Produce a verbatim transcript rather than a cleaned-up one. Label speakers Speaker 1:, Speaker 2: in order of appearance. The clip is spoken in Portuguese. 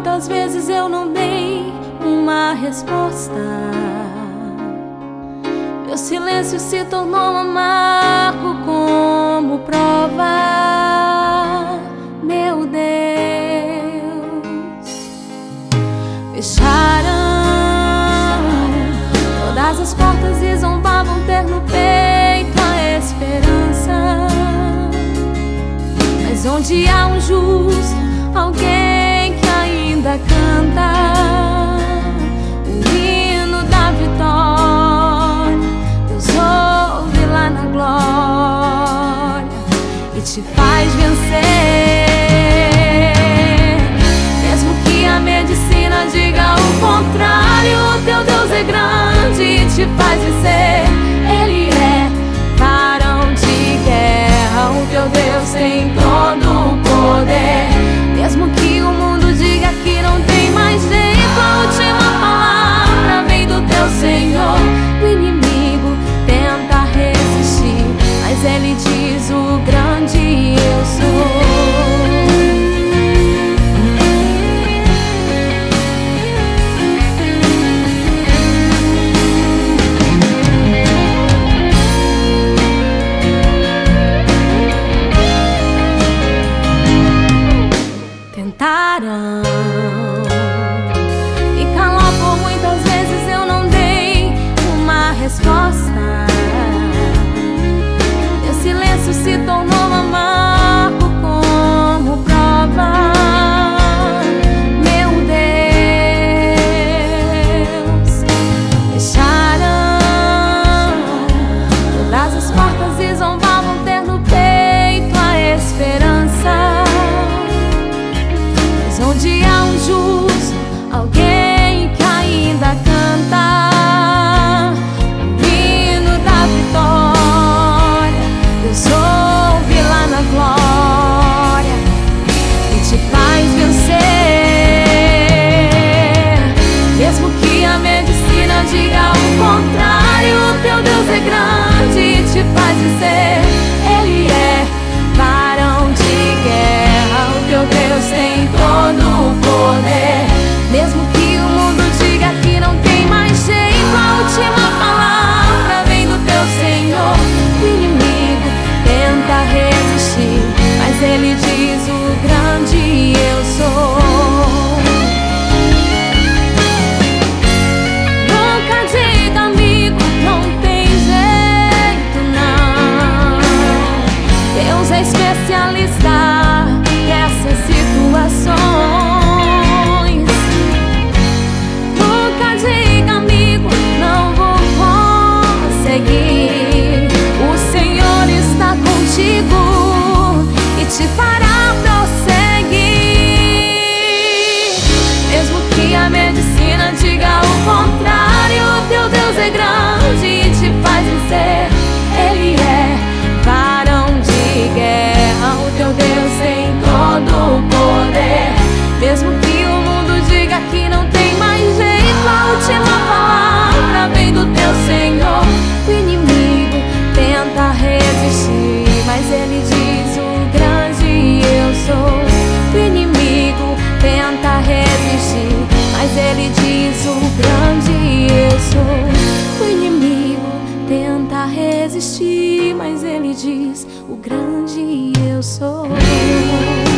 Speaker 1: muitas vezes eu não dei uma resposta. Meu silêncio se tornou amargo como prova. Meu Deus, fecharam todas as portas e zombavam ter no peito a esperança. Mas onde há um justo, alguém que ainda canta o hino da vitória, Deus ouve lá na glória e te faz vencer. Mesmo que a medicina diga o contrário, o teu Deus é grande e te faz vencer. Ele é varão de guerra, o teu Deus tem todo o poder. Mesmo que o mundo diga que não tem mais jeito, a última palavra vem do teu Senhor. O inimigo tenta resistir, mas ele diz: o grande eu sou. Tentaram me calar por muitas vezes, eu não dei uma resposta. Meu silêncio se tornou amargo como prova. Meu Deus, fecharam todas as portas e zombavam ter no peito a esperança. Onde há um justo, alguém que ainda canta o hino da vitória, Deus ouve lá na glória e te faz vencer. Mesmo que a medicina diga o contrário, o teu Deus é grande e te faz vencer. Ele é varão de guerra, o teu Deus tem todo o poder. Mesmo que o mundo diga que não tem mais jeito, a última palavra vem do teu Senhor. O inimigo tenta resistir, mas ele diz: o grande eu sou. Nunca diga, amigo, não tem jeito não. Deus é especialista nessas situações. Nunca diga, amigo, não vou conseguir. O Senhor está contigo e te fará prosseguir. Mesmo que a medicina diga o contrário, o teu Deus é grande e te faz vencer. Ele é varão de guerra, o teu Deus tem todo o poder. Mesmo que o mundo diga que não tem mais jeito, a última palavra vem do teu Senhor. O inimigo tenta resistir, mas ele diz: o grande eu sou. O inimigo tenta resistir, mas ele diz: o grande eu sou. O inimigo tenta resistir, mas ele diz: o grande eu sou.